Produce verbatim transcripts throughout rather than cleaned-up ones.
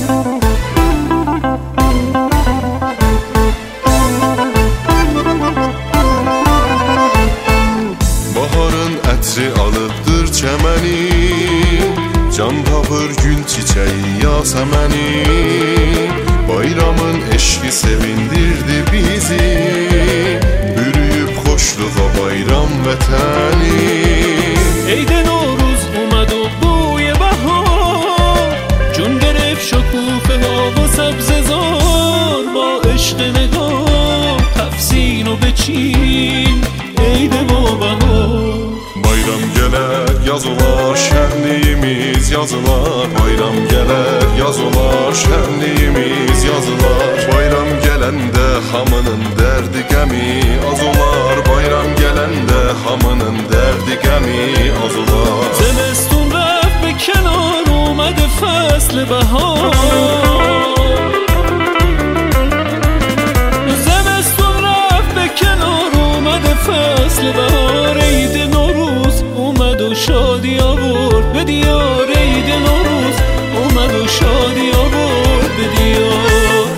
alıbdır çəməni, can tapır gül çiçəyi yasəməni. Bayramın eşqi sevindirdi bizi, bürüyüb xoşluğa bayram vətəni. عید نوروز اومد و بوی بهار، جون گرفت شکوفه ها و سبززار. با عشق نگاه تفسین و بچین عید و بهار. Bayram gələr, yaz olar, şənliyimiz yazılar. Bayram gələr, yaz olar, şənliyimiz yazılar. Bayram gələndə hamının dərdi qəmi az olar. Bayram gələndə hamının dərdi qəmi az olar. زمستون رفت به کنار اومد فصل بهار. زمستون رفت به کنار اومد فصل بهار. عید نوروز اومد و شادی آورد به دیار. عید نوروز اومد و شادی آورد به دیار.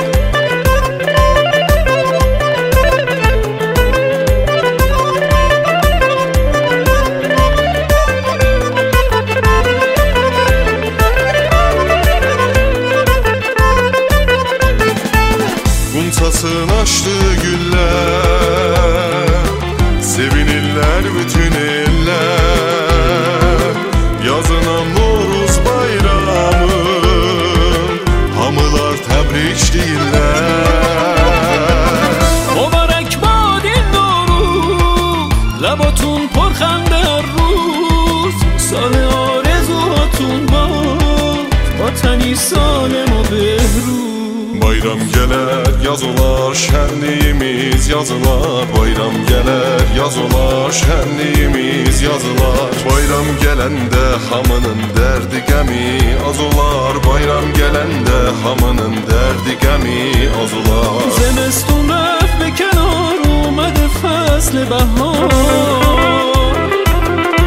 Qunçasını açdı güller, sevinirlər bütün eller. Yazınan Noruz bayramı, hamılar təbrik deyirlər. مبارک باد این نوروز، لباتون پرخنده هر روز. سال آرزوهاتون باد، وطنی سالم و بهروز. Bayram gələr, yaz olar, şənliyimiz yazılar. Bayram gələr, yaz olar, şənliyimiz yazılar. Bayram gələndə hamının dərdi qəmi az olar. Bayram gələndə hamının dərdi qəmi az olar. زمستون رفت به کنار اومد فصل بهار.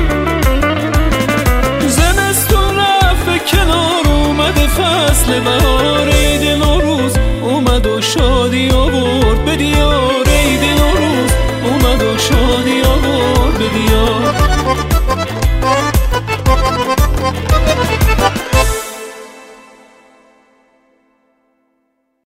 زمستون رفت به کنار اومد فصل بهار.